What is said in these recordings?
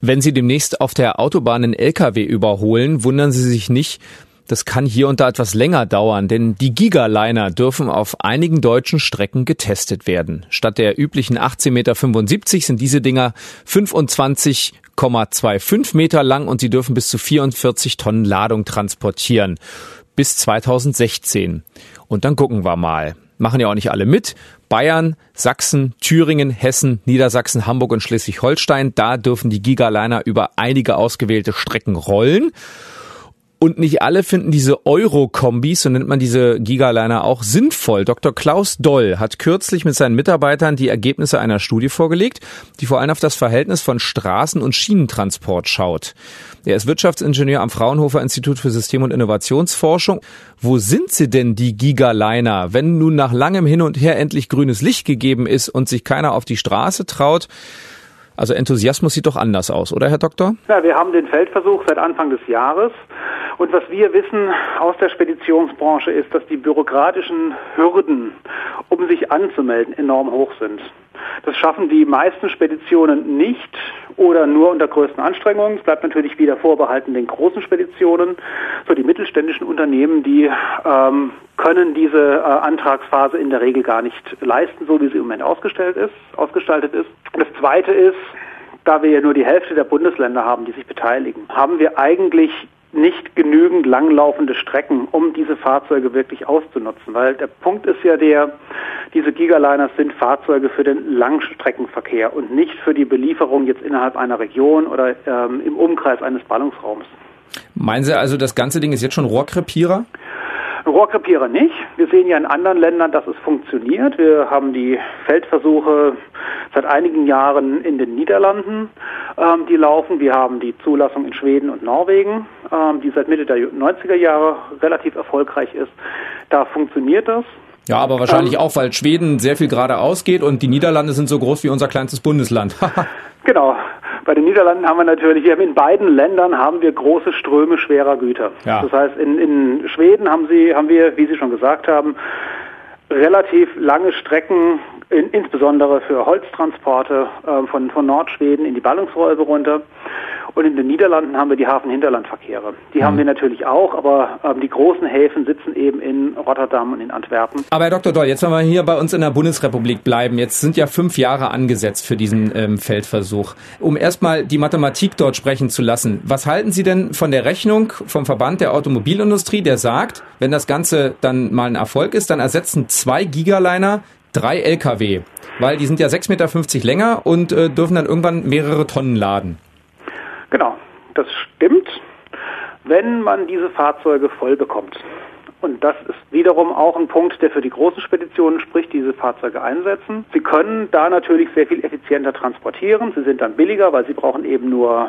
Wenn Sie demnächst auf der Autobahn einen LKW überholen, wundern Sie sich nicht, das kann hier und da etwas länger dauern, denn die Gigaliner dürfen auf einigen deutschen Strecken getestet werden. Statt der üblichen 18,75 Meter sind diese Dinger 25,25 Meter lang und sie dürfen bis zu 44 Tonnen Ladung transportieren. Bis 2016. Und dann gucken wir mal. Machen ja auch nicht alle mit. Bayern, Sachsen, Thüringen, Hessen, Niedersachsen, Hamburg und Schleswig-Holstein, da dürfen die Gigaliner über einige ausgewählte Strecken rollen. Und nicht alle finden diese Euro-Kombis, so nennt man diese Gigaliner auch, sinnvoll. Dr. Klaus Doll hat kürzlich mit seinen Mitarbeitern die Ergebnisse einer Studie vorgelegt, die vor allem auf das Verhältnis von Straßen- und Schienentransport schaut. Er ist Wirtschaftsingenieur am Fraunhofer Institut für System- und Innovationsforschung. Wo sind sie denn, die Gigaliner, wenn nun nach langem Hin und Her endlich grünes Licht gegeben ist und sich keiner auf die Straße traut? Also Enthusiasmus sieht doch anders aus, oder Herr Doktor? Ja, wir haben den Feldversuch seit Anfang des Jahres. Und was wir wissen aus der Speditionsbranche ist, dass die bürokratischen Hürden, um sich anzumelden, enorm hoch sind. Das schaffen die meisten Speditionen nicht oder nur unter größten Anstrengungen. Es bleibt natürlich wieder vorbehalten den großen Speditionen. So die mittelständischen Unternehmen, die können diese Antragsphase in der Regel gar nicht leisten, so wie sie im Moment ausgestaltet ist. Das Zweite ist, da wir ja nur die Hälfte der Bundesländer haben, die sich beteiligen, haben wir eigentlich nicht genügend langlaufende Strecken, um diese Fahrzeuge wirklich auszunutzen. Weil der Punkt ist ja diese Gigaliners sind Fahrzeuge für den Langstreckenverkehr und nicht für die Belieferung jetzt innerhalb einer Region oder im Umkreis eines Ballungsraums. Meinen Sie also, das ganze Ding ist jetzt schon Rohrkrepierer? Rohrkrepierer nicht. Wir sehen ja in anderen Ländern, dass es funktioniert. Wir haben die Feldversuche seit einigen Jahren in den Niederlanden, die laufen. Wir haben die Zulassung in Schweden und Norwegen, die seit Mitte der 90er Jahre relativ erfolgreich ist. Da funktioniert das. Ja, aber wahrscheinlich auch, weil Schweden sehr viel geradeaus geht und die Niederlande sind so groß wie unser kleinstes Bundesland. Genau. Bei den Niederlanden haben wir in beiden Ländern haben wir große Ströme schwerer Güter. Ja. Das heißt, in Schweden haben wir, wie Sie schon gesagt haben, relativ lange Strecken, insbesondere für Holztransporte von Nordschweden in die Ballungsräume runter. Und in den Niederlanden haben wir die Hafen-Hinterlandverkehre. Die haben wir natürlich auch, aber die großen Häfen sitzen eben in Rotterdam und in Antwerpen. Aber Herr Dr. Doll, jetzt wollen wir hier bei uns in der Bundesrepublik bleiben. Jetzt sind ja 5 Jahre angesetzt für diesen Feldversuch. Um erstmal die Mathematik dort sprechen zu lassen, was halten Sie denn von der Rechnung vom Verband der Automobilindustrie, der sagt, wenn das Ganze dann mal ein Erfolg ist, dann ersetzen 2 Gigaliner 3 LKW, weil die sind ja 6,50 Meter länger und dürfen dann irgendwann mehrere Tonnen laden. Genau, das stimmt, wenn man diese Fahrzeuge voll bekommt. Und das ist wiederum auch ein Punkt, der für die großen Speditionen spricht, diese Fahrzeuge einsetzen. Sie können da natürlich sehr viel effizienter transportieren. Sie sind dann billiger, weil sie brauchen eben nur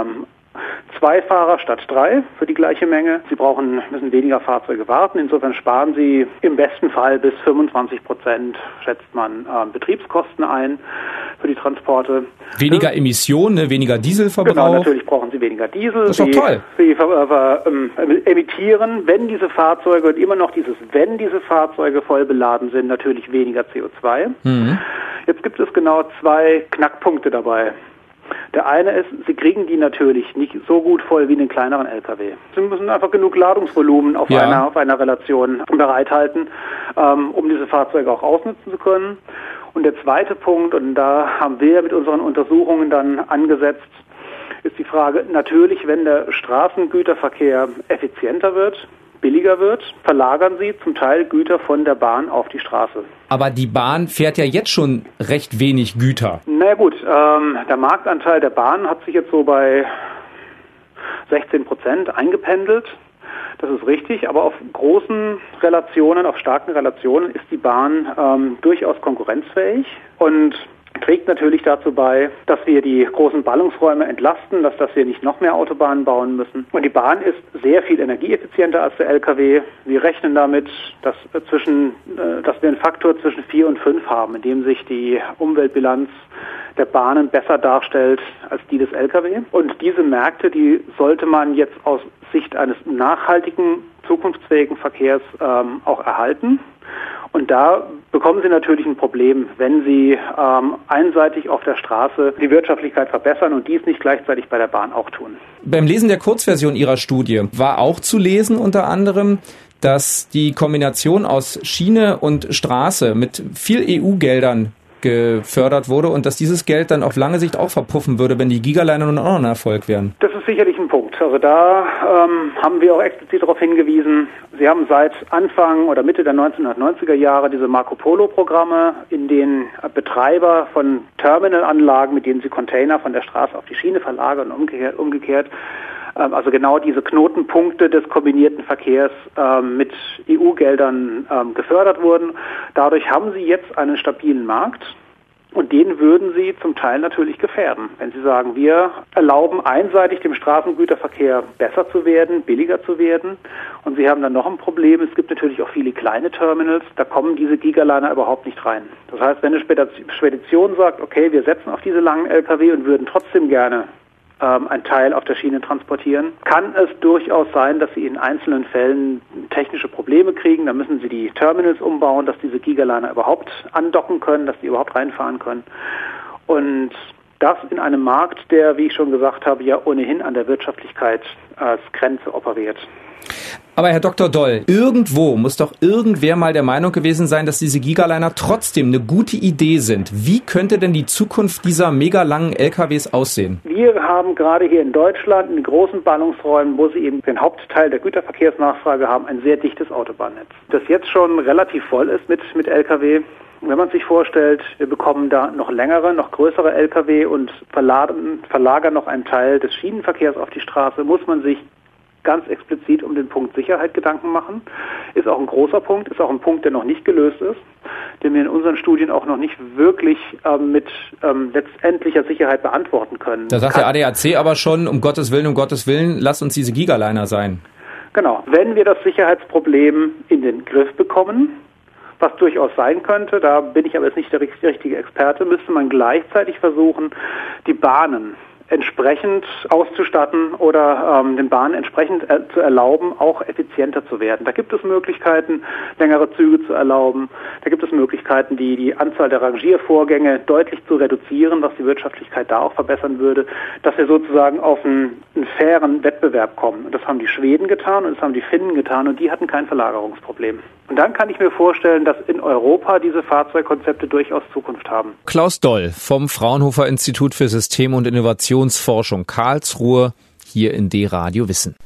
2 Fahrer statt 3 für die gleiche Menge. Sie müssen weniger Fahrzeuge warten. Insofern sparen Sie im besten Fall bis 25%, schätzt man, Betriebskosten ein für die Transporte. Weniger Emissionen, weniger Dieselverbrauch. Genau, natürlich brauchen Sie weniger Diesel. Das ist doch toll. Sie emittieren, wenn diese Fahrzeuge und immer noch wenn diese Fahrzeuge voll beladen sind, natürlich weniger CO2. Mhm. Jetzt gibt es genau 2 Knackpunkte dabei. Der eine ist, Sie kriegen die natürlich nicht so gut voll wie einen kleineren LKW. Sie müssen einfach genug Ladungsvolumen auf einer Relation bereithalten, um diese Fahrzeuge auch ausnutzen zu können. Und der zweite Punkt, und da haben wir mit unseren Untersuchungen dann angesetzt, ist die Frage, natürlich, wenn der Straßengüterverkehr effizienter wird, billiger wird, verlagern Sie zum Teil Güter von der Bahn auf die Straße. Aber die Bahn fährt ja jetzt schon recht wenig Güter. Na gut, der Marktanteil der Bahn hat sich jetzt so bei 16% eingependelt. Das ist richtig, aber auf großen Relationen, auf starken Relationen ist die Bahn durchaus konkurrenzfähig und trägt natürlich dazu bei, dass wir die großen Ballungsräume entlasten, dass wir nicht noch mehr Autobahnen bauen müssen. Und die Bahn ist sehr viel energieeffizienter als der LKW. Wir rechnen damit, dass wir einen Faktor zwischen 4 und 5 haben, in dem sich die Umweltbilanz der Bahnen besser darstellt als die des LKW. Und diese Märkte, die sollte man jetzt aus Sicht eines nachhaltigen, zukunftsfähigen Verkehrs auch erhalten. Und da bekommen Sie natürlich ein Problem, wenn Sie einseitig auf der Straße die Wirtschaftlichkeit verbessern und dies nicht gleichzeitig bei der Bahn auch tun. Beim Lesen der Kurzversion Ihrer Studie war auch zu lesen unter anderem, dass die Kombination aus Schiene und Straße mit viel EU-Geldern gefördert wurde und dass dieses Geld dann auf lange Sicht auch verpuffen würde, wenn die Gigaliner nun auch noch ein Erfolg wären. Das ist sicherlich ein Punkt. Also da haben wir auch explizit darauf hingewiesen. Sie haben seit Anfang oder Mitte der 1990er Jahre diese Marco-Polo-Programme, in denen Betreiber von Terminalanlagen, mit denen sie Container von der Straße auf die Schiene verlagern und umgekehrt, also genau diese Knotenpunkte des kombinierten Verkehrs mit EU-Geldern gefördert wurden. Dadurch haben sie jetzt einen stabilen Markt und den würden sie zum Teil natürlich gefährden. Wenn sie sagen, wir erlauben einseitig dem Straßengüterverkehr besser zu werden, billiger zu werden und sie haben dann noch ein Problem, es gibt natürlich auch viele kleine Terminals, da kommen diese Gigaliner überhaupt nicht rein. Das heißt, wenn eine Spedition sagt, okay, wir setzen auf diese langen Lkw und würden trotzdem gerne ein Teil auf der Schiene transportieren, kann es durchaus sein, dass sie in einzelnen Fällen technische Probleme kriegen. Da müssen sie die Terminals umbauen, dass diese Gigaliner überhaupt andocken können, dass die überhaupt reinfahren können. Und das in einem Markt, der, wie ich schon gesagt habe, ja ohnehin an der Wirtschaftlichkeit als Grenze operiert. Aber Herr Dr. Doll, irgendwo muss doch irgendwer mal der Meinung gewesen sein, dass diese Gigaliner trotzdem eine gute Idee sind. Wie könnte denn die Zukunft dieser mega langen LKWs aussehen? Wir haben gerade hier in Deutschland in großen Ballungsräumen, wo sie eben den Hauptteil der Güterverkehrsnachfrage haben, ein sehr dichtes Autobahnnetz, das jetzt schon relativ voll ist mit Lkw. Wenn man sich vorstellt, wir bekommen da noch längere, noch größere Lkw und verlagern noch einen Teil des Schienenverkehrs auf die Straße, muss man sich ganz explizit um den Punkt Sicherheit Gedanken machen. Ist auch ein großer Punkt, ist auch ein Punkt, der noch nicht gelöst ist, den wir in unseren Studien auch noch nicht wirklich mit letztendlicher Sicherheit beantworten können. Da sagt der ADAC aber schon, um Gottes Willen, lasst uns diese Gigaliner sein. Genau. Wenn wir das Sicherheitsproblem in den Griff bekommen, was durchaus sein könnte, da bin ich aber jetzt nicht der richtige Experte, müsste man gleichzeitig versuchen, die Bahnen entsprechend auszustatten oder den Bahnen entsprechend zu erlauben, auch effizienter zu werden. Da gibt es Möglichkeiten, längere Züge zu erlauben. Da gibt es Möglichkeiten, die Anzahl der Rangiervorgänge deutlich zu reduzieren, was die Wirtschaftlichkeit da auch verbessern würde, dass wir sozusagen auf einen fairen Wettbewerb kommen. Und das haben die Schweden getan und das haben die Finnen getan und die hatten kein Verlagerungsproblem. Und dann kann ich mir vorstellen, dass in Europa diese Fahrzeugkonzepte durchaus Zukunft haben. Klaus Doll vom Fraunhofer Institut für System- und Innovationsforschung Karlsruhe, hier in D-Radio Wissen.